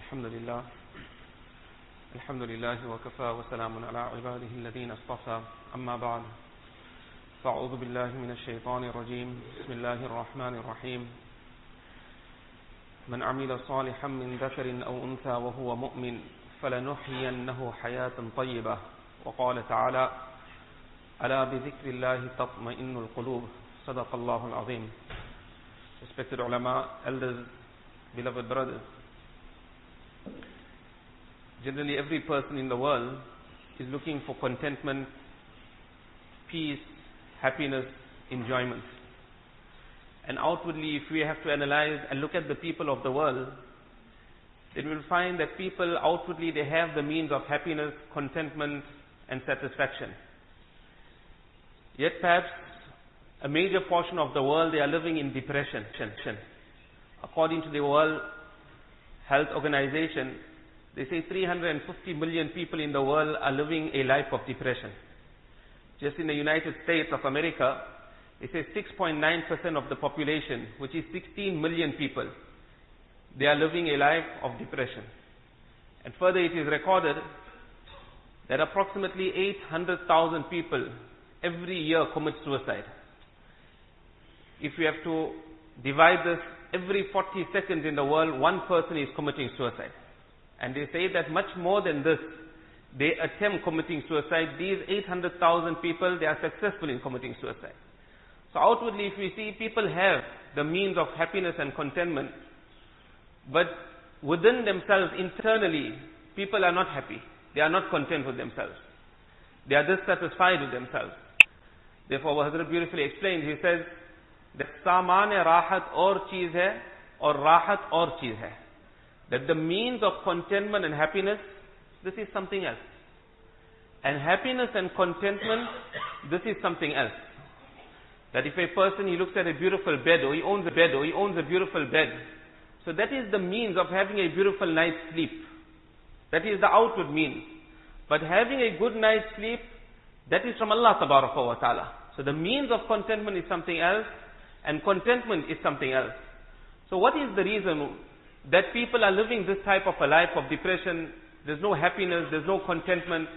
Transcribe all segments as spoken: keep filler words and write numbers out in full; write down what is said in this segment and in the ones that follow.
الحمد لله الحمد لله وكفى وسلام على عباده الذين اصطفى أما بعد فأعوذ بالله من الشيطان الرجيم بسم الله الرحمن الرحيم من عمل صالحا من ذكر أو أنثى وهو مؤمن فلنحيينه حياة طيبة وقال تعالى ألا بذكر الله تطمئن القلوب صدق الله العظيم. Respected ulama, elders, beloved brothers, generally every person in the world is looking for contentment, peace, happiness, enjoyment. And outwardly, if we have to analyze and look at the people of the world, then we'll find that people outwardly, they have the means of happiness, contentment and satisfaction. Yet perhaps a major portion of the world, they are living in depression. According to the World Health Organization, they say three hundred fifty million people in the world are living a life of depression. Just in the United States of America, they say six point nine percent of the population, which is sixteen million people, they are living a life of depression. And further, it is recorded that approximately eight hundred thousand people every year commit suicide. If we have to divide this, every forty seconds in the world, one person is committing suicide. And they say that much more than this, they attempt committing suicide. These eight hundred thousand people, they are successful in committing suicide. So outwardly, if we see, people have the means of happiness and contentment, but within themselves, internally, people are not happy. They are not content with themselves. They are dissatisfied with themselves. Therefore, Hazrat beautifully explained, he says, that saman rahat aur cheez hai, or rahat aur cheez hai. That the means of contentment and happiness, this is something else. And happiness and contentment, this is something else. That if a person, he looks at a beautiful bed, or he owns a bed, or he owns a beautiful bed, so that is the means of having a beautiful night's sleep. That is the outward means. But having a good night's sleep, that is from Allah Tabaraka wa Ta'ala. So the means of contentment is something else, and contentment is something else. So what is the reason that people are living this type of a life of depression? There's no happiness, there's no contentment.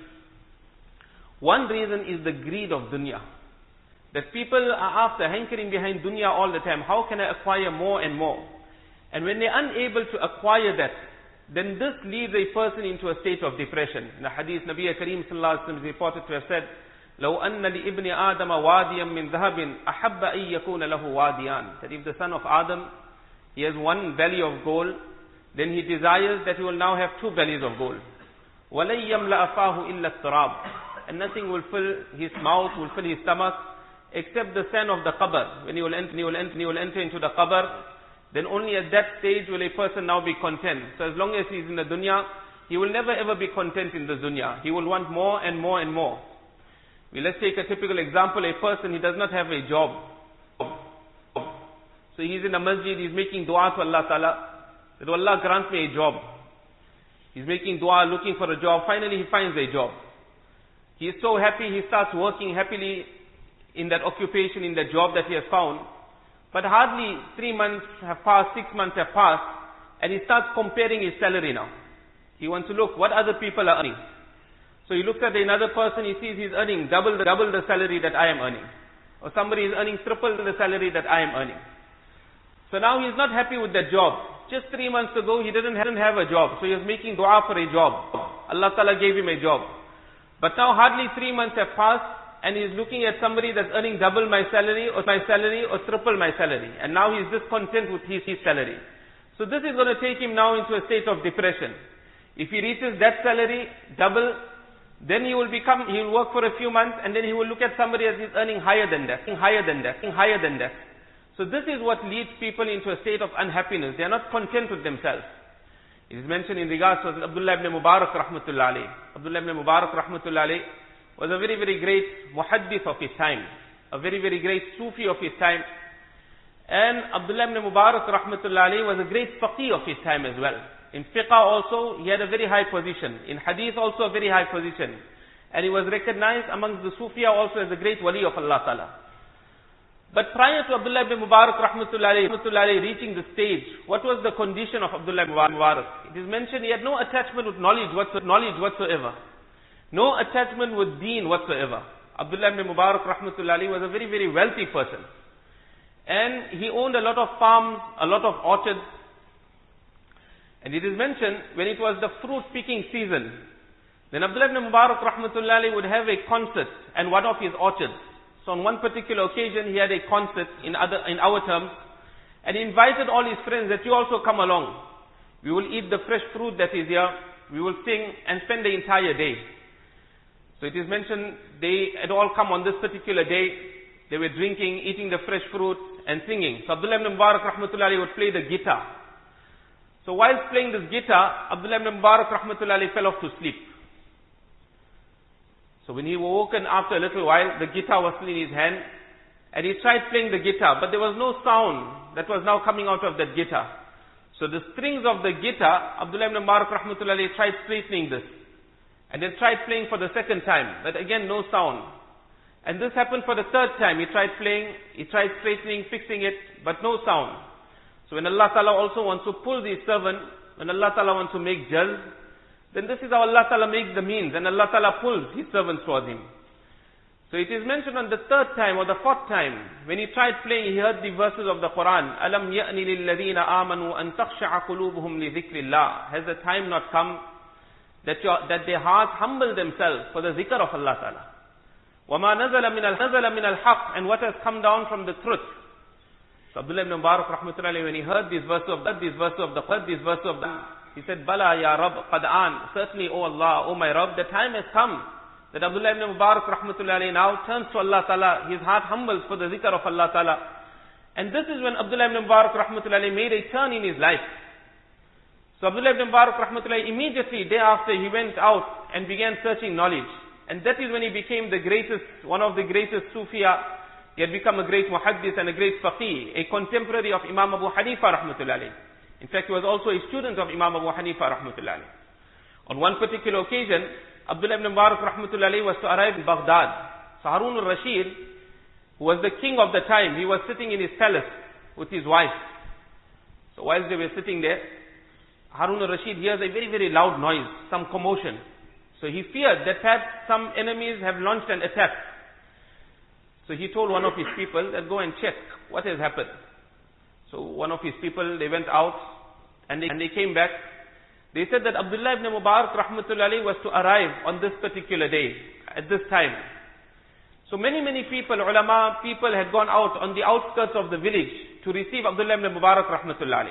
One reason is the greed of dunya. That people are after, hankering behind dunya all the time. How can I acquire more and more? And when they're unable to acquire that, then this leads a person into a state of depression. In the hadith, Nabi Kareem Sallallahu Alaihi Wasallam is reported to have said, لو أن لابن آدم واديا من ذهب أحب أن يكون له واديان. That if the son of Adam, he has one belly of gold, then he desires that he will now have two bellies of gold. وَلَن يَمْلَأَ فَاهُ إِلَّا التُّرَابُ. And nothing will fill his mouth, will fill his stomach, except the sand of the qabr. When he will enter, he will enter, he will enter into the qabr, then only at that stage will a person now be content. So as long as he is in the dunya, he will never ever be content in the dunya. He will want more and more and more. Well, let's take a typical example. A person, he does not have a job. So he's in a masjid, he's making dua to Allah Ta'ala, that Allah grant me a job. He's making dua, looking for a job. Finally, he finds a job. He is so happy, he starts working happily in that occupation, in that job that he has found. But hardly three months have passed, six months have passed, and he starts comparing his salary now. He wants to look what other people are earning. So he looks at another person, he sees he's earning double the, double the salary that I am earning. Or somebody is earning triple the salary that I am earning. So now he's not happy with that job. Just three months ago, he didn't, didn't have a job. So he was making dua for a job. Allah Ta'ala gave him a job. But now hardly three months have passed, and he's looking at somebody that's earning double my salary, or my salary, or triple my salary. And now he's discontent with his, his salary. So this is going to take him now into a state of depression. If he reaches that salary, double, then he will become, he will work for a few months, and then he will look at somebody that is earning higher than that, higher than that, higher than that. So this is what leads people into a state of unhappiness. They are not content with themselves. It is mentioned in regards to Abdullah ibn Mubarak rahmatullah alayh. Abdullah ibn Mubarak rahmatullah alayh was a very, very great muhaddith of his time. A very, very great Sufi of his time. And Abdullah ibn Mubarak rahmatullah alayh was a great faqih of his time as well. In fiqh also, he had a very high position. In hadith also a very high position. And he was recognized amongst the Sufiya also as a great wali of Allah Ta'ala. But prior to Abdullah ibn Mubarak rahmatullahi rahmatullahi reaching the stage, what was the condition of Abdullah ibn Mubarak? It is mentioned he had no attachment with knowledge whatsoever. Knowledge whatsoever. No attachment with deen whatsoever. Abdullah ibn Mubarak rahmatullahi was a very, very wealthy person. And he owned a lot of farms, a lot of orchards. And it is mentioned when it was the fruit picking season, then Abdullah ibn Mubarak rahmatullahi would have a concert in one of his orchards. So on one particular occasion, he had a concert in other, in our terms, and he invited all his friends that you also come along. We will eat the fresh fruit that is here, we will sing and spend the entire day. So it is mentioned they had all come on this particular day. They were drinking, eating the fresh fruit and singing. So Abdullah ibn Mubarak rahmatullahi would play the guitar. So whilst playing this guitar, Abdullah ibn Mubarak rahmatullahi fell off to sleep. So when he was woken after a little while, the guitar was still in his hand, and he tried playing the guitar, but there was no sound that was now coming out of that guitar. So the strings of the guitar, Abdullah ibn Mubarak rahmatullahi tried straightening this, and then tried playing for the second time, but again no sound. And this happened for the third time. He tried playing, he tried straightening, fixing it, but no sound. So when Allah Ta'ala also wants to pull the servant, when Allah Ta'ala wants to make jal, then this is how Allah Ta'ala makes the means, and Allah Ta'ala pulls his servants towards him. So it is mentioned on the third time or the fourth time, when he tried playing, he heard the verses of the Quran. Alam ya'ni lilladhina amanu an takhsha'a qulubuhum li dhikrillah. Has the time not come that, your, that their hearts humble themselves for the zikr of Allah Ta'ala? وَمَا نَزَلَ مِنَ الْنَزَلَ مِنَ الْحَقِّ, and what has come down from the truth. So Abdullah ibn Mubarak rahmatullahi, when he heard these verses of that, these verses of the heard these verses of the, he said, Bala ya Rabb qad an, certainly, O Allah, O my Rabb, the time has come that Abdullah ibn Mubarak rahmatullahi now turns to Allah Ta'ala, his heart humbles for the zikr of Allah Ta'ala. And this is when Abdullah ibn Mubarak rahmatullahi made a turn in his life. So Abdullah ibn Mubarak rahmatullahi immediately thereafter he went out and began searching knowledge. And that is when he became the greatest, one of the greatest Sufiya. He had become a great muhaddith and a great faqih, a contemporary of Imam Abu Hanifa rahmatullahi. In fact, he was also a student of Imam Abu Hanifa rahmatullahi. On one particular occasion, Abdullah ibn Mubarak rahmatullahi was to arrive in Baghdad. So Harun al-Rashid, who was the king of the time, he was sitting in his palace with his wife. So whilst they were sitting there, Harun al-Rashid hears a very, very loud noise, some commotion. So he feared that perhaps some enemies have launched an attack. So he told one of his people that go and check what has happened. So one of his people, they went out and they, and they came back. They said that Abdullah ibn Mubarak rahmatullahi was to arrive on this particular day, at this time. So many, many people, ulama, people had gone out on the outskirts of the village to receive Abdullah ibn Mubarak rahmatullahi.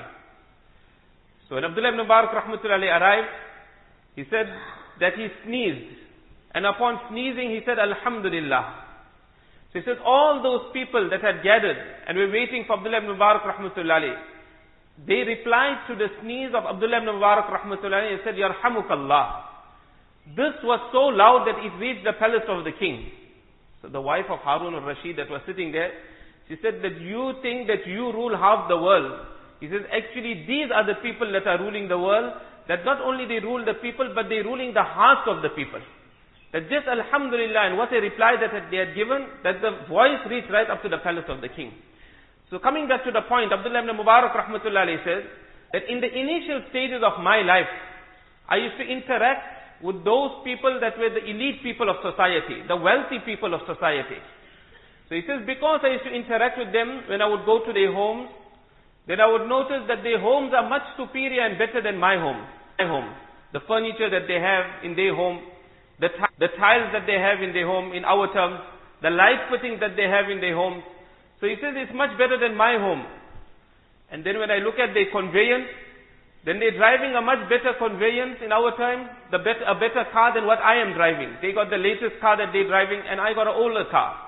So when Abdullah ibn Mubarak rahmatullahi arrived, he said that he sneezed. And upon sneezing, he said, Alhamdulillah. So he says, all those people that had gathered and were waiting for Abdullah ibn Mubarak rahmatullahi, they replied to the sneeze of Abdullah ibn Mubarak rahmatullahi and said, Yarhamukallah. This was so loud that it reached the palace of the king. So the wife of Harun al-Rashid that was sitting there, she said that you think that you rule half the world. He says, actually these are the people that are ruling the world, that not only they rule the people, but they ruling the hearts of the people. That just Alhamdulillah, and what a reply that they had given, that the voice reached right up to the palace of the king. So coming back to the point, Abdullah ibn Mubarak rahmatullahi says, that in the initial stages of my life, I used to interact with those people that were the elite people of society, the wealthy people of society. So he says, because I used to interact with them when I would go to their homes, then I would notice that their homes are much superior and better than my home. My home. The furniture that they have in their home, the, the tiles that they have in their home, in our terms, the light fittings that they have in their home. So he says it's much better than my home. And then when I look at their conveyance, then they're driving a much better conveyance in our time, the bet a better car than what I am driving. They got the latest car that they're driving, and I got an older car.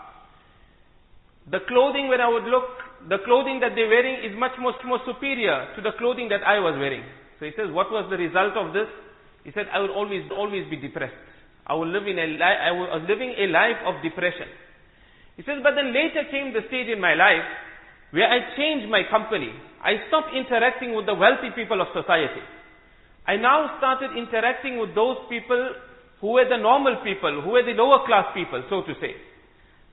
The clothing, when I would look, the clothing that they're wearing is much more, more superior to the clothing that I was wearing. So he says, what was the result of this? He said, I would always, always be depressed. I will live in a li I was living a life of depression. He says, but then later came the stage in my life where I changed my company. I stopped interacting with the wealthy people of society. I now started interacting with those people who were the normal people, who were the lower class people, so to say.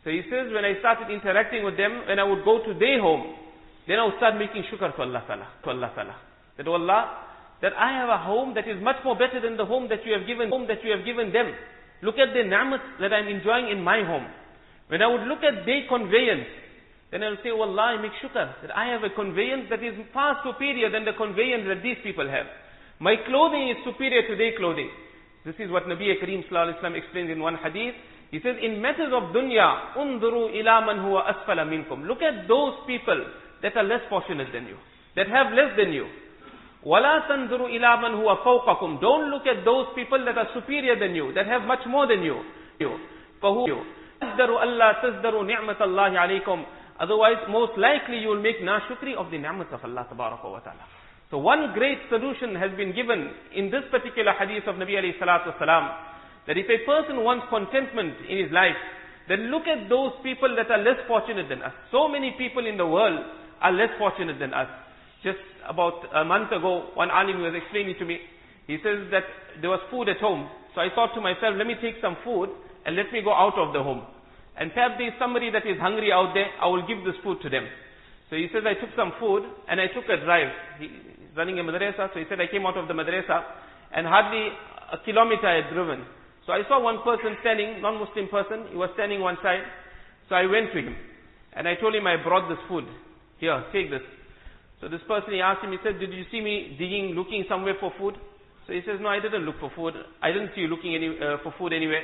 So he says, when I started interacting with them, when I would go to their home, then I would start making shukr to Allah Ta'ala, to Allah Ta'ala. That, oh Allah, that I have a home that is much more better than the home that you have given, home that you have given them. Look at the ni'mat that I'm enjoying in my home. When I would look at their conveyance, then I will say, oh Allah, I make shukr that I have a conveyance that is far superior than the conveyance that these people have. My clothing is superior to their clothing. This is what Nabi Kareem Sallallahu Alaihi Wasallam explains in one hadith. He says, in matters of dunya, unduru ila man huwa asfala minkum. Look at those people that are less fortunate than you, that have less than you. وَلَا تَنْظُرُوا إِلَىٰ مَنْ هُوَ فَوْقَكُمْ. Don't look at those people that are superior than you, that have much more than you. فَهُوَ تَزْدَرُوا أَلَّا تَزْدَرُوا نِعْمَةَ اللَّهِ عَلَيْكُمْ. Otherwise, most likely you will make nashukri of the ni'mat of Allah Tabaraka wa Ta'ala. So one great solution has been given in this particular hadith of Nabi alayhi salatu wasalam, that if a person wants contentment in his life, then look at those people that are less fortunate than us. So many people in the world are less fortunate than us. Just about a month ago, one alim was explaining to me, he says that there was food at home. So I thought to myself, let me take some food and let me go out of the home. And perhaps there is somebody that is hungry out there, I will give this food to them. So he says, I took some food and I took a drive. He's running a madrasa, so he said I came out of the madrasa and hardly a kilometer I had driven. So I saw one person standing, non-Muslim person, he was standing one side. So I went to him and I told him I brought this food. Here, take this. So this person, he asked him, he said, did you see me digging, looking somewhere for food? So he says, no, I didn't look for food. I didn't see you looking any, uh, for food anywhere.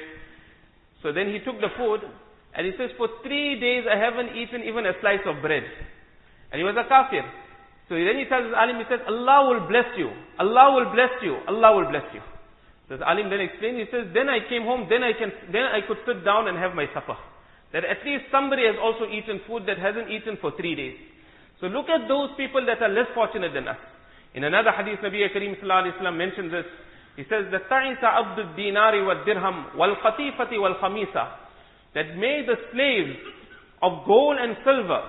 So then he took the food and he says, for three days I haven't eaten even a slice of bread. And he was a kafir. So then he tells his alim, he says, Allah will bless you. Allah will bless you. Allah will bless you. So the alim then explains, he says, then I came home, then I can, then I could sit down and have my supper. That at least somebody has also eaten food that hasn't eaten for three days. So look at those people that are less fortunate than us. In another hadith, Nabi Kareem Sallallahu Alaihi Wasallam mentions this. He says, that ta'isa abdu dinari wa dirham wal qatifati wal khamisa. That may the slaves of gold and silver,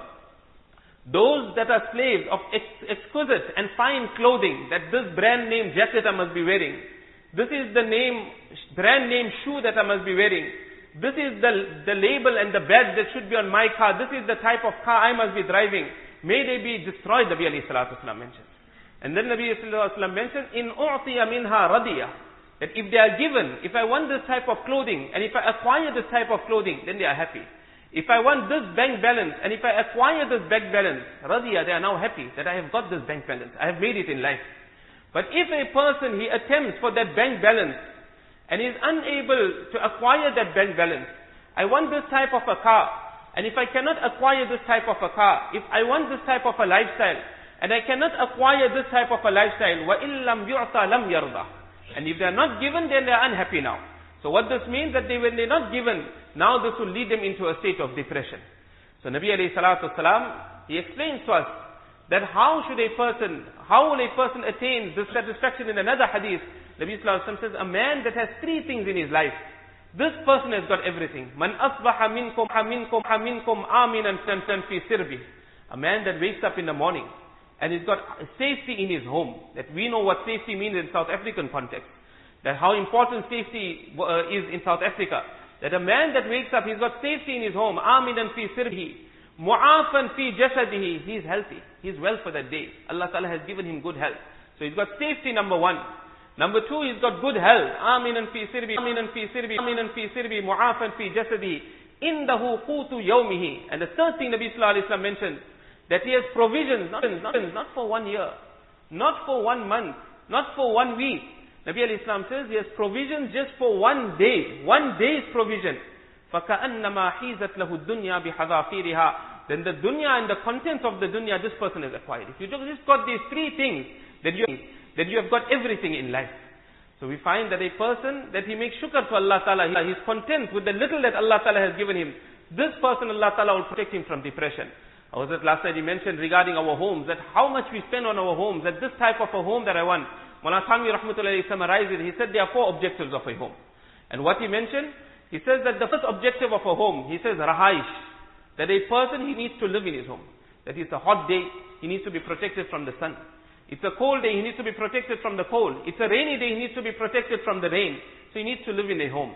those that are slaves of ex- exquisite and fine clothing, that this brand name jacket I must be wearing, this is the name, brand name shoe that I must be wearing, this is the, the label and the badge that should be on my car, this is the type of car I must be driving, may they be destroyed, Nabi alayhi salatu wasalam mentions. And then Nabi sallallahu alayhi wasallam mentions, in u'tiya minha radiya, that if they are given, if I want this type of clothing, and if I acquire this type of clothing, then they are happy. If I want this bank balance, and if I acquire this bank balance, radiya, they are now happy that I have got this bank balance, I have made it in life. But if a person, he attempts for that bank balance, and is unable to acquire that bank balance, I want this type of a car, and if I cannot acquire this type of a car, if I want this type of a lifestyle, and I cannot acquire this type of a lifestyle, وَإِن لَمْ يُعْطَى لَمْ يَرْضَى. And if they are not given, then they are unhappy now. So what this means, that they, when they are not given, now this will lead them into a state of depression. So Nabi alayhi salatu wasalam, he explains to us, that how should a person, how will a person attain this satisfaction? In another hadith, Nabi sallallahu alayhi wa sallam says, a man that has three things in his life, this person has got everything. Man asbaha minkum minkum minkum aminan fi sirbi. A man that wakes up in the morning and he's got safety in his home. That we know what safety means in South African context. That how important safety uh, is in South Africa. That a man that wakes up, he's got safety in his home. Aminan fi sirbi. Mu'afan fi jasadihi. He's healthy. He's well for that day. Allah Ta'ala has given him good health. So he's got safety, number one. Number two, he's got good health. Aminan fi sirbi, aminan fi sirbi, aminan fi sirbi, mu'afan fi jasadi. Indahu qutu yawmihi. And the third thing Nabi Sallallahu Alaihi Wasallam mentioned, that he has provisions, not, not, not for one year, not for one month, not for one week. Nabi Alayhi Salam says he has provisions just for one day, one day's provision. فَكَأَنَّمَا حِيزَتْ لَهُ الدُّنْيَا بِحَذَافِيرِهَا. Then the dunya and the contents of the dunya, this person has acquired. If you just got these three things, then you that you have got everything in life. So we find that a person, that he makes shukr to Allah Ta'ala, he is content with the little that Allah Ta'ala has given him. This person, Allah Ta'ala will protect him from depression. I was at last night, he mentioned regarding our homes, that how much we spend on our homes, that this type of a home that I want. Mullah Thanvi Rahmatullahi summarized it, he said there are four objectives of a home. And what he mentioned, he says that the first objective of a home, he says rahaish, that a person, he needs to live in his home. That it's a hot day, he needs to be protected from the sun. It's a cold day, he needs to be protected from the cold. It's a rainy day, he needs to be protected from the rain. So he needs to live in a home.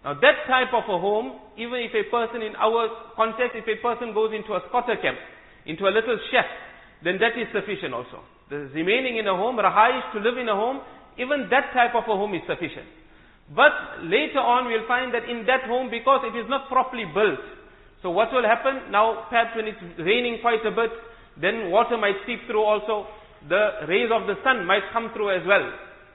Now that type of a home, even if a person in our context, if a person goes into a squatter camp, into a little shack, then that is sufficient also. The remaining in a home, rahaish, to live in a home, even that type of a home is sufficient. But later on we'll find that in that home, because it is not properly built, so what will happen? Now perhaps when it's raining quite a bit, then water might seep through also, the rays of the sun might come through as well.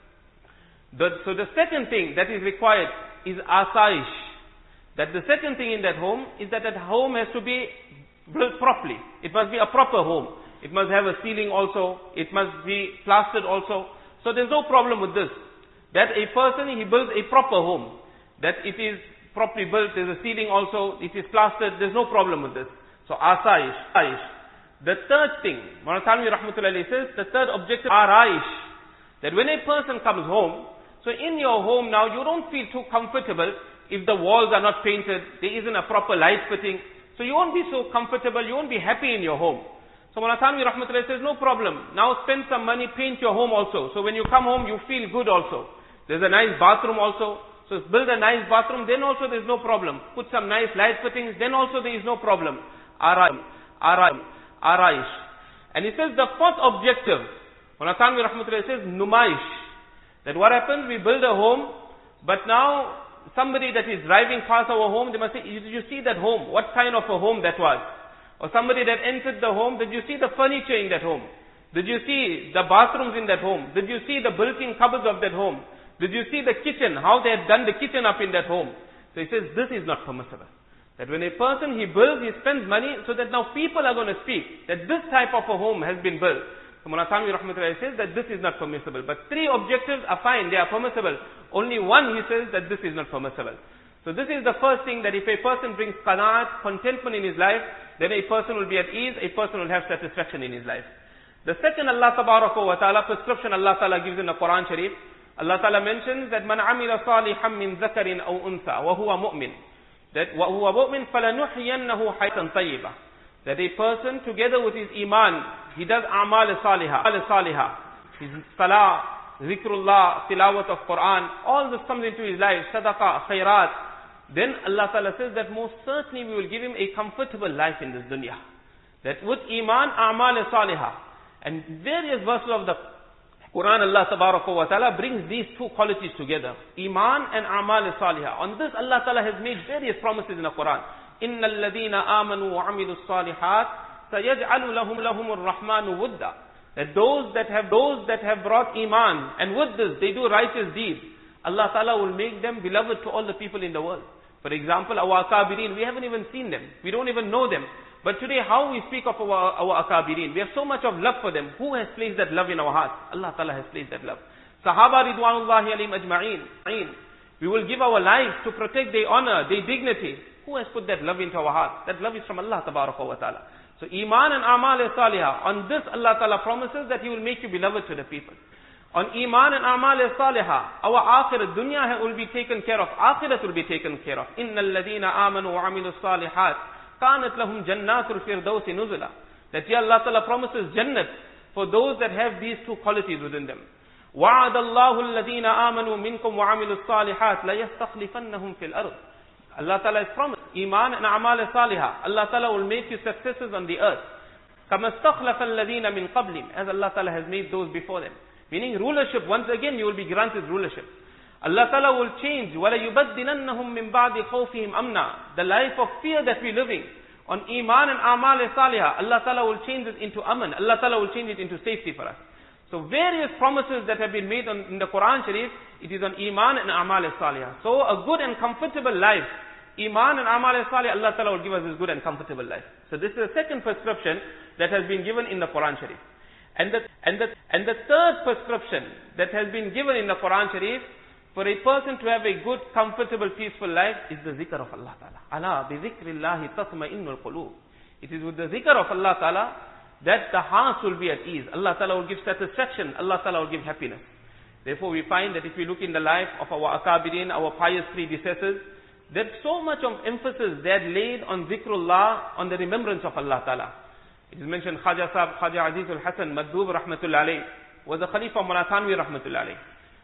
The, so the second thing that is required is asaish. That the second thing in that home is that that home has to be built properly. It must be a proper home. It must have a ceiling also. It must be plastered also. So there's no problem with this. That a person, he builds a proper home. That it is properly built, there's a ceiling also, it is plastered, there's no problem with this. So asaish. Asaish. The third thing, Mawlana Thanvi Rahmatullahi says, the third objective, araish. That when a person comes home, so in your home now, you don't feel too comfortable if the walls are not painted, there isn't a proper light fitting. So you won't be so comfortable, you won't be happy in your home. So Mawlana Thanvi Rahmatullahi says, no problem. Now spend some money, paint your home also. So when you come home, you feel good also. There's a nice bathroom also. So build a nice bathroom, then also there's no problem. Put some nice light fittings, then also there is no problem. Araish. Araish. Araish. And he says the fourth objective, Mawlana Thanvi Rahmatullahi says, numaish. That what happens, we build a home, but now somebody that is driving past our home, they must say, did you see that home? What kind of a home that was? Or somebody that entered the home, did you see the furniture in that home? Did you see the bathrooms in that home? Did you see the built-in cupboards of that home? Did you see the kitchen, how they had done the kitchen up in that home? So he says, this is not permissible. That when a person, he builds, he spends money, so that now people are going to speak, that this type of a home has been built. So Mawlana Thanvi Rahmatullahi says that this is not permissible. But three objectives are fine, they are permissible. Only one, he says that this is not permissible. So this is the first thing, that if a person brings qanaat, contentment in his life, then a person will be at ease, a person will have satisfaction in his life. The second Allah Tabaraka wa Ta'ala prescription Allah Ta'ala gives in the Quran Sharif, Allah Ta'ala mentions that man amila salihan min zakarin aw unsa wa huwa mu'min. That wa huwa mu'min falanuhyiyannahu hayatan tayyibah. That a person together with his iman, he does amal salihah, amal salihah, his salah, zikrullah, tilawat of Quran, all this comes into his life, sadaqah, khairat. Then Allah Ta'ala says that most certainly we will give him a comfortable life in this dunya. That with iman, amal salihah. And various verses of the Quran, Allah Tabaraka wa Ta'ala brings these two qualities together. Iman and amal salihah. On this Allah Ta'ala has made various promises in the Quran. إِنَّ الَّذِينَ آمَنُوا وَعَمِلُوا الصَّالِحَاتِ سَيَجْعَلُ لَهُمْ لَهُمُ الرَّحْمَنُ وُدًّا. That those that have those that have brought iman, and with this they do righteous deeds, Allah Ta'ala will make them beloved to all the people in the world. For example, our akabirin, we haven't even seen them. We don't even know them. But today, how we speak of our, our akabirin, we have so much of love for them. Who has placed that love in our hearts? Allah Ta'ala has placed that love. Sahaba ridwanullahi alayhim ajma'een. We will give our lives to protect their honor, their dignity. Who has put that love into our hearts? That love is from Allah Tabaraka wa Ta'ala. So iman and amal salihah, on this Allah Ta'ala promises that He will make you beloved to the people. On iman and amal salihah, our akhirat, dunya will be taken care of, akhirat will be taken care of. Innal ladina amanu wa amilu salihat kanat lahum jannatul firdausi nuzula. That here Allah Ta'ala promises jannat for those that have these two qualities within them. وَعَدَ اللَّهُ الَّذِينَ آمَنُوا مِنْكُمْ وَعَمِلُوا الصَّالِحَاتِ لَيَسْتَخْلِفَنَّهُمْ فِي الْأَرْضِ. Allah Ta'ala has promised iman and amal salihah. Allah Ta'ala will make you successes on the earth. كَمَا اسْتَخْلَفَ الَّذِينَ مِنْ قَبْلِهِمْ. As Allah Ta'ala has made those before them. Meaning rulership, once again you will be granted rulership. Allah Ta'ala will change. وَلَيُبَدِّلَنَّهُمْ مِنْ بَعْدِ خَوْفِهِمْ أَمْنًا. The life of fear that we're living. On iman and amal salihah, Allah Ta'ala will change it into aman. Allah Ta'ala will change it into safety for us. So various promises that have been made on, in the Quran Sharif, it is on iman and amal salihah. So a good and comfortable life, iman and amal salihah, Allah Ta'ala will give us this good and comfortable life. So this is the second prescription that has been given in the Quran Sharif. And the, and the, and the third prescription that has been given in the Quran Sharif, for a person to have a good, comfortable, peaceful life, is the zikr of Allah Ta'ala. Ala bi zikrillahi tatma'innul qulub. It is with the zikr of Allah Ta'ala that the hearts will be at ease. Allah Ta'ala will give satisfaction. Allah Ta'ala will give happiness. Therefore we find that if we look in the life of our akabirin, our pious predecessors, that so much of emphasis they had laid on zikrullah, on the remembrance of Allah Ta'ala. It is mentioned Khaja Sahib, Khaja Azizul Hasan Madhub Rahmatullah alayh was the Khalifa of Mawlana Thanvi Rahmatullah alayh.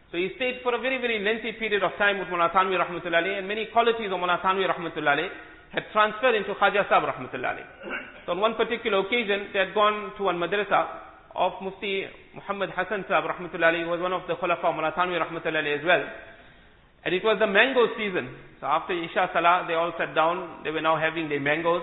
So he stayed for a very, very lengthy period of time with Mullah Thanwi rahmatullahi alayhi, and many qualities of Mullah Thanwi rahmatullahi alayhi had transferred into Khaja Sahib rahmatullahi alayhi. So on one particular occasion, they had gone to one madrasa of Mufti Muhammad Hassan Sahib rahmatullahi alayhi, who was one of the Khulafa of Mullah Thanwi rahmatullahi alayhi as well. And it was the mango season. So after Isha Salah, they all sat down. They were now having their mangoes.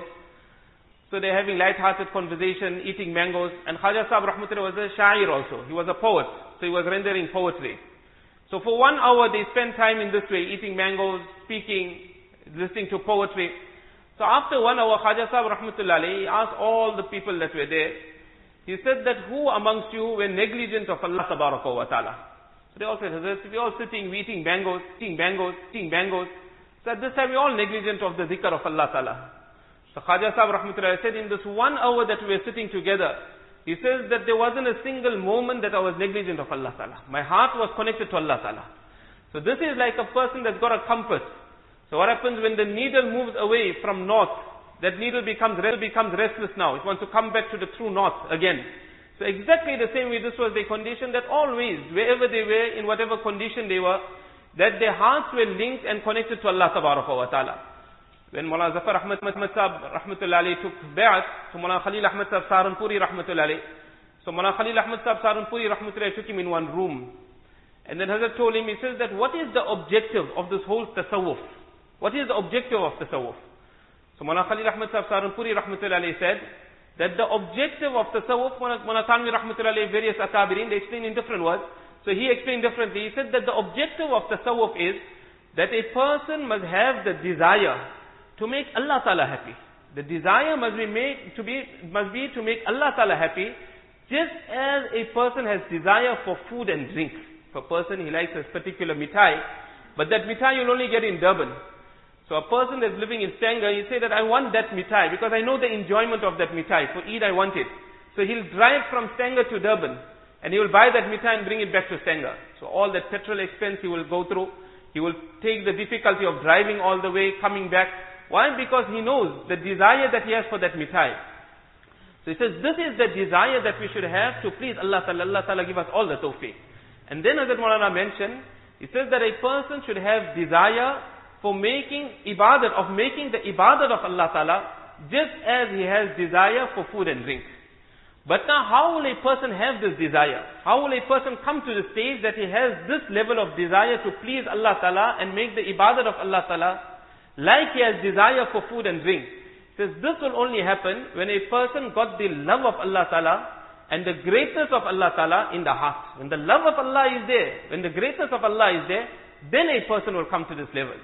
So they're having light-hearted conversation, eating mangoes. And Khaja Sahib rahmatullahi was a sha'ir also. He was a poet. So he was rendering poetry. So for one hour they spent time in this way, eating mangoes, speaking, listening to poetry. So after one hour, Khaja Sahib rahmatullahi alayhi, he asked all the people that were there, he said that who amongst you were negligent of Allah tabaraka wa ta'ala? So they all said, Hazrat, we're all sitting, we're eating mangoes, eating mangoes, eating mangoes. So at this time we're all negligent of the zikr of Allah ta'ala. So Khaja Sahib rahmatullahi alayhi said, in this one hour that we were sitting together, he says that there wasn't a single moment that I was negligent of Allah Ta'ala. My heart was connected to Allah Ta'ala. So this is like a person that's got a compass. So what happens when the needle moves away from north, that needle becomes, becomes restless now. It wants to come back to the true north again. So exactly the same way this was their condition, that always, wherever they were, in whatever condition they were, that their hearts were linked and connected to Allah Ta'ala. When Mullah Zafar Ahmad Sahib rahmatullahi alayhi took bay'at to Mullah Khalil Ahmad Sahib Saharanpuri rahmatullahi alayhi, so Mullah Khalil Ahmad Sahib Saharanpuri rahmatullahi alayhi took him in one room. And then Hazrat told him, he says that what is the objective of this whole tasawwuf? What is the objective of tasawwuf? So Mullah Khalil Ahmad Sahib Saharanpuri rahmatullahi alayhi said that the objective of tasawwuf, Mullah Thanwi rahmatullahi alayhi, various akabirin, they explain in different words. So he explained differently. He said that the objective of tasawwuf is that a person must have the desire to make Allah Ta'ala happy. The desire must be made to be must be to make Allah Ta'ala happy, just as a person has desire for food and drink. For a person, he likes a particular mitai, but that mitai you'll only get in Durban. So a person that's living in Stanger, he say that I want that mitai because I know the enjoyment of that mitai. For Eid I want it. So he'll drive from Stanger to Durban and he will buy that mitai and bring it back to Stanger. So all that petrol expense he will go through. He will take the difficulty of driving all the way, coming back. Why? Because he knows the desire that he has for that mitai. So he says, this is the desire that we should have to please Allah Ta'ala. Allah Ta'ala give us all the tawfiq. And then as Maulana mentioned, he says that a person should have desire for making ibadat, of making the ibadat of Allah Ta'ala, just as he has desire for food and drink. But now how will a person have this desire? How will a person come to the stage that he has this level of desire to please Allah Ta'ala and make the ibadat of Allah Ta'ala, like he has desire for food and drink? He says this will only happen when a person got the love of Allah Ta'ala and the greatness of Allah Ta'ala in the heart. When the love of Allah is there, when the greatness of Allah is there, then a person will come to this level.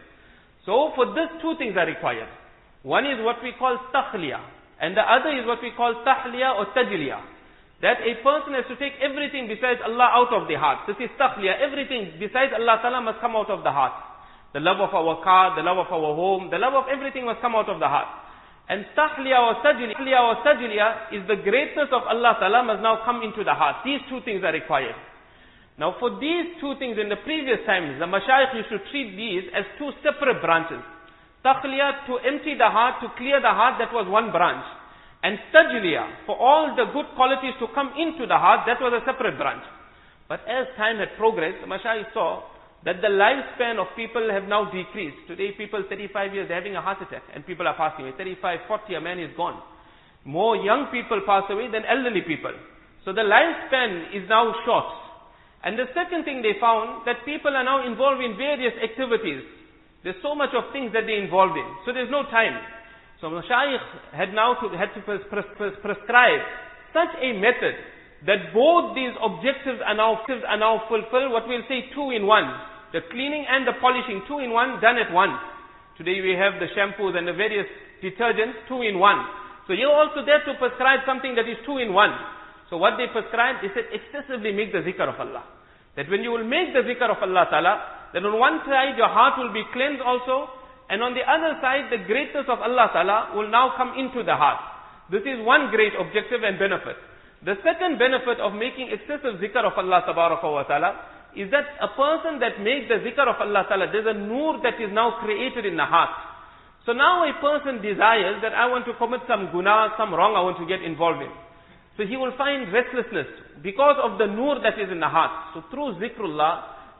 So for this, two things are required. One is what we call takhliya, and the other is what we call tahliya or tajliya. That a person has to take everything besides Allah out of the heart. This is takhliya. Everything besides Allah Ta'ala must come out of the heart. The love of our car, the love of our home, the love of everything must come out of the heart. And tahliya or tajliya or tajliya is the greatness of Allah Ta'ala must now come into the heart. These two things are required. Now for these two things in the previous times, the mashayikh used to treat these as two separate branches. Tahliya, to empty the heart, to clear the heart, that was one branch. And tajliya, for all the good qualities to come into the heart, that was a separate branch. But as time had progressed, the mashayikh saw that the lifespan of people have now decreased. Today people thirty-five years, they're having a heart attack and people are passing away. thirty-five, forty, a man is gone. More young people pass away than elderly people. So the lifespan is now short. And the second thing they found, that people are now involved in various activities. There's so much of things that they're involved in. So there's no time. So Mashaykh had now to, had to pres pres pres prescribe such a method that both these objectives are now, are now fulfilled, what we'll say two in one. The cleaning and the polishing, two in one, done at once. Today we have the shampoos and the various detergents, two in one. So you're also there to prescribe something that is two in one. So what they prescribed, they said excessively make the zikr of Allah. That when you will make the zikr of Allah Ta'ala, then on one side your heart will be cleansed also, and on the other side the greatness of Allah Ta'ala will now come into the heart. This is one great objective and benefit. The second benefit of making excessive zikr of Allah Ta'ala is that a person that makes the zikr of Allah Ta'ala, there's a nur that is now created in the heart. So now a person desires that I want to commit some guna, some wrong I want to get involved in. So he will find restlessness because of the nur that is in the heart. So through zikrullah,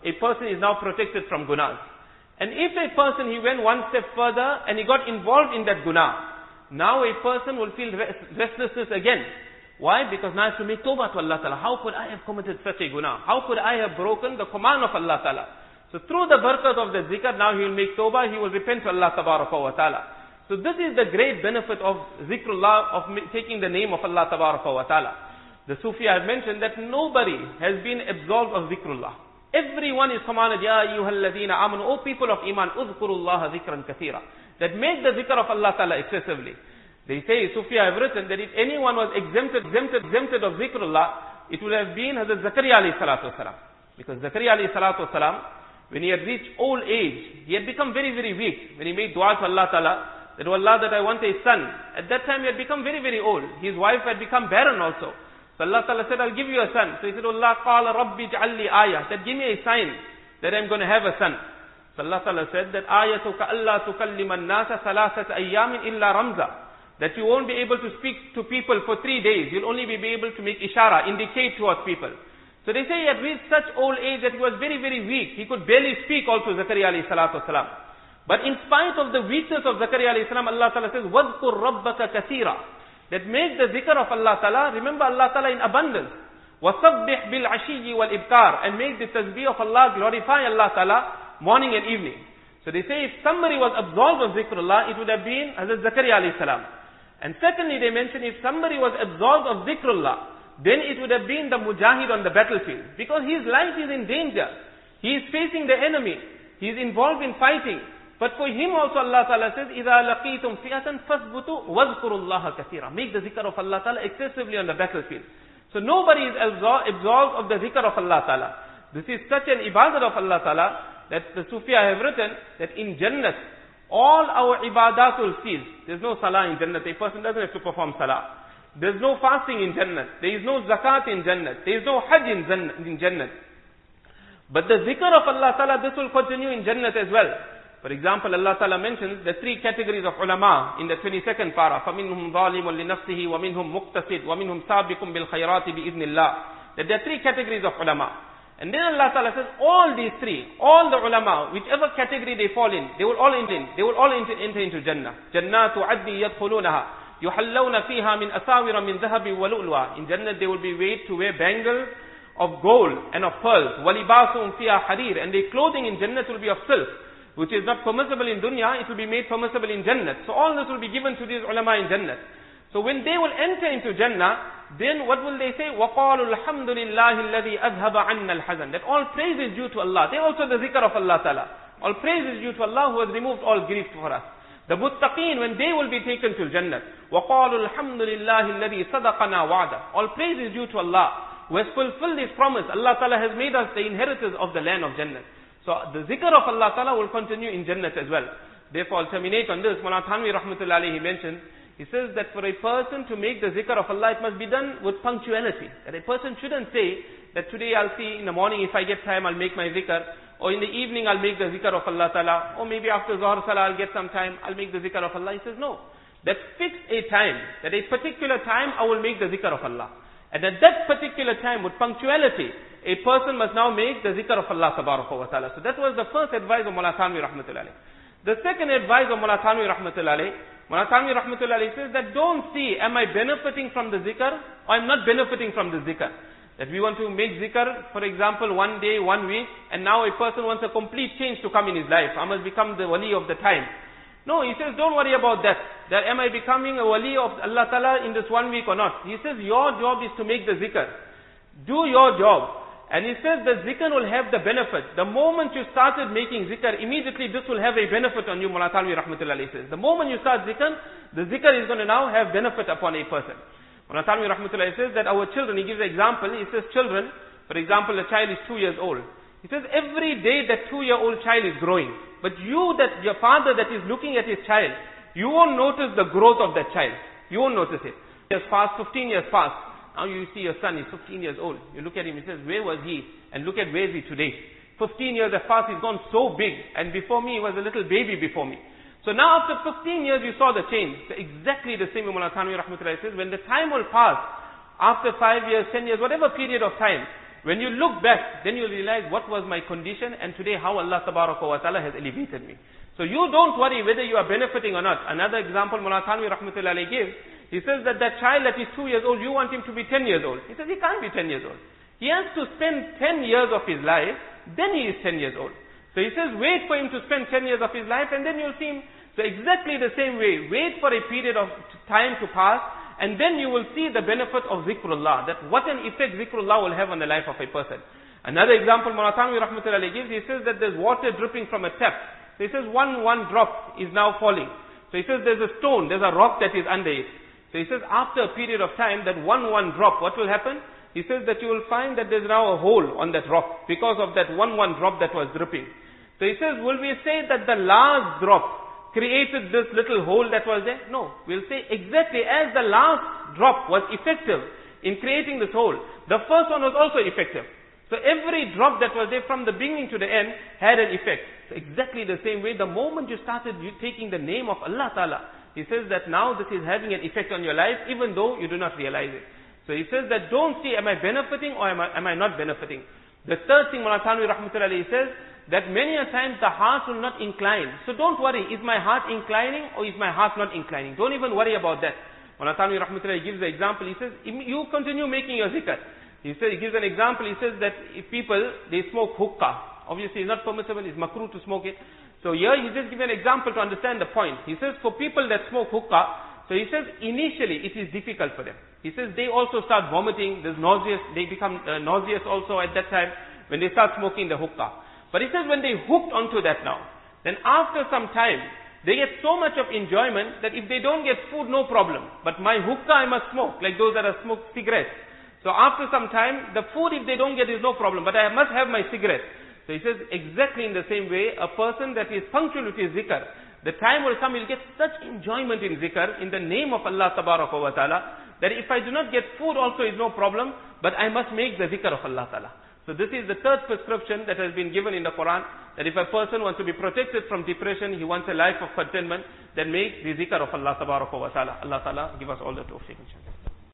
a person is now protected from gunas. And if a person, he went one step further and he got involved in that guna, now a person will feel restlessness again. Why? Because now I have to make tawbah to Allah Ta'ala. How could I have committed such a guna? How could I have broken the command of Allah Ta'ala? So through the barakat of the zikr, now he will make tawbah, he will repent to Allah Tabaraka wa Ta'ala. So this is the great benefit of zikrullah, of taking the name of Allah Tabaraka wa Ta'ala. The Sufi have mentioned that nobody has been absolved of zikrullah. Everyone is commanded, Ya ayyuhalladhina amanu, O people of iman, uzkurullaha zikran kathira. That make the zikr of Allah Ta'ala excessively. They say, Sufi have written that if anyone was exempted, exempted, exempted of zikrullah, it would have been Hazrat Zakaria alayhi salatu wasalam. Because Zakaria alayhi salatu wasalam, when he had reached old age, he had become very, very weak. When he made dua to Allah Ta'ala, that, oh Allah, that I want a son. At that time, he had become very, very old. His wife had become barren also. So Allah Ta'ala said, I'll give you a son. So he said, oh Allah, qala rabbi ja'alli ayah. That give me a sign that I'm going to have a son. So Allah Ta'ala said that ayatuka Allah tukallima an-nasa thalathat ayyamin illa ramza. That you won't be able to speak to people for three days. You'll only be able to make ishara, indicate towards people. So they say he had reached such old age that he was very, very weak. He could barely speak also, Zakaria alayhi salatu wasalam. But in spite of the weakness of Zakaria alayhi salam, Allah Ta'ala says, وَذْكُرْ رَبَّكَ كَثِيرًا. That make the zikr of Allah Ta'ala, remember Allah Ta'ala in abundance. وَصَبِّحْ بِالْعَشِيِّ وَالْإِبْكَارِ. And make the tasbih of Allah, glorify Allah Ta'ala, morning and evening. So they say if somebody was absolved of zikrullah, it would have been Hazrat Zakaria alayhi salam. And secondly, they mention if somebody was absolved of zikrullah, then it would have been the mujahid on the battlefield. Because his life is in danger. He is facing the enemy. He is involved in fighting. But for him also Allah Ta'ala says, إِذَا لَقِيتُمْ فِئَةً فَاثْبُتُوا وَاذْكُرُوا اللَّهَ كَثِيرًا. Make the zikr of Allah Ta'ala excessively on the battlefield. So nobody is absolved of the zikr of Allah Ta'ala. This is such an ibadah of Allah Ta'ala that the Sufia have written that in Jannat, all our ibadat will cease. There's no salah in Jannat. A person doesn't have to perform salah. There's no fasting in Jannat. There is no zakat in Jannat. There is no hajj in Jannat. But the zikr of Allah Ta'ala, this will continue in Jannat as well. For example, Allah Ta'ala mentions the three categories of ulama in the twenty-second para. فَمِنْهُمْ ظَالِمٌ لِنَفْسِهِ وَمِنْهُمْ مُقْتَصِدٌ وَمِنْهُمْ سَابِقٌ بِالْخَيْرَاتِ بِإِذْنِ اللَّهِ. That there are three categories of ulama. And then Allah Ta'ala says, all these three, all the ulama, whichever category they fall in, they will all enter in, they will all enter, enter into Jannah. Jannatu adni yadkhulunaha. يُحَلَّوْنَ فِيهَا مِنْ أَسَاوِرَ مِنْ ذَهَبٍ وَلُؤْلُوَةٍ. In Jannah they will be made to wear bangles of gold and of pearls. وَلِبَاسُهُمْ فِيهَا حَرِيرٌ. And their clothing in Jannah will be of silk, which is not permissible in dunya, it will be made permissible in Jannah. So all this will be given to these ulama in Jannah. So when they will enter into Jannah, then what will they say? وَقَالُوا الْحَمْدُ لِلَّهِ الَّذِي أَذْهَبَ عَنَّا الْحَزَنَ. That all praise is due to Allah. They also the zikr of Allah Ta'ala. All praise is due to Allah who has removed all grief for us. The muttaqeen, when they will be taken to Jannah, وَقَالُوا الْحَمْدُ لِلَّهِ الَّذِي صَدَقَنَا وَعْدَهُ. All praise is due to Allah who has fulfilled His promise. Allah Ta'ala has made us the inheritors of the land of Jannah. So the zikr of Allah Ta'ala will continue in Jannah as well. Therefore, I'll terminate on this. Mullah Thanvi Rahmatullah alayhi mentions, he says that for a person to make the zikr of Allah, it must be done with punctuality. That a person shouldn't say that today I'll see in the morning, if I get time, I'll make my zikr. Or in the evening, I'll make the zikr of Allah Ta'ala. Or maybe after Zuhr Salah, I'll get some time, I'll make the zikr of Allah. He says, no. That fix a time. That a particular time, I will make the zikr of Allah. And at that particular time, with punctuality, a person must now make the zikr of Allah Tabaraka wa Ta'ala. So that was the first advice of Mullah Thanvi Rahmatullah alayhi. The second advice of Mullah Thanvi Rahmatullah alayhi, Mullah Thanvi Rahmatullah alayhi says that don't see, am I benefiting from the zikr or I'm not benefiting from the zikr. That we want to make zikr, for example, one day, one week, and now a person wants a complete change to come in his life. I must become the wali of the time. No, he says, don't worry about that. That am I becoming a wali of Allah Ta'ala in this one week or not? He says, your job is to make the zikr. Do your job. And he says the zikr will have the benefit. The moment you started making zikr, immediately this will have a benefit on you, Mullah Thanvi Rahmatullah alayhi says. The moment you start zikr, the zikr is going to now have benefit upon a person. Mullah Thanvi Rahmatullah alayhi says that our children, he gives an example, he says children, for example, a child is two years old. He says every day that two-year-old child is growing. But you, that your father that is looking at his child, you won't notice the growth of that child. You won't notice it. Years past, fifteen years past. Now you see your son is fifteen years old. You look at him, he says, where was he? And look at where is he today. fifteen years have passed, he's gone so big. And before me, he was a little baby before me. So now after fifteen years, you saw the change. So exactly the same way Mullah Thanvi Rahmatullah says, when the time will pass, after five years, ten years, whatever period of time, when you look back, then you'll realize what was my condition and today how Allah Tabaraka wa Ta'ala has elevated me. So you don't worry whether you are benefiting or not. Another example Mullah Thanwi Rahmatullahi Alayhi gives, he says that that child that is two years old, you want him to be ten years old. He says he can't be ten years old. He has to spend ten years of his life, then he is ten years old. So he says wait for him to spend ten years of his life and then you'll see him. So exactly the same way, wait for a period of time to pass and then you will see the benefit of zikrullah, that what an effect zikrullah will have on the life of a person. Another example Mullah Thanwi Rahmatullahi Alayhi gives, he says that there's water dripping from a tap. So he says one, one drop is now falling. So he says there's a stone, there's a rock that is under it. So he says after a period of time, that one, one drop, what will happen? He says that you will find that there's now a hole on that rock because of that one, one drop that was dripping. So he says, will we say that the last drop created this little hole that was there? No. We'll say exactly as the last drop was effective in creating this hole, the first one was also effective. So every drop that was there from the beginning to the end had an effect. So exactly the same way, the moment you started taking the name of Allah Ta'ala, he says that now this is having an effect on your life even though you do not realize it. So he says that don't see, am I benefiting or am I, am I not benefiting? The third thing Mullah Thanwi Rahmatullahi says, that many a times the heart will not incline. So don't worry, is my heart inclining or is my heart not inclining? Don't even worry about that. Mullah Thanwi Rahmatullahi gives the example, he says, you continue making your zikr. He says, he gives an example, he says that if people, they smoke hookah. Obviously it's not permissible, it's makruh to smoke it. So here he just gives an example to understand the point. He says for people that smoke hookah, so he says initially it is difficult for them. He says they also start vomiting, there's nauseous, they become uh, nauseous also at that time when they start smoking the hookah. But he says when they hooked onto that now, then after some time, they get so much of enjoyment that if they don't get food, no problem. But my hookah I must smoke, like those that have smoked cigarettes. So after some time, the food if they don't get is no problem, but I must have my cigarette. So he says exactly in the same way, a person that is punctual with his zikr, the time will come, he'll get such enjoyment in zikr, in the name of Allah Tabaraka wa Ta'ala, that if I do not get food also is no problem, but I must make the zikr of Allah Ta'ala. So this is the third prescription that has been given in the Quran, that if a person wants to be protected from depression, he wants a life of contentment, then make the zikr of Allah Tabaraka wa Ta'ala. Allah Ta'ala give us all the tawfiq inshallah.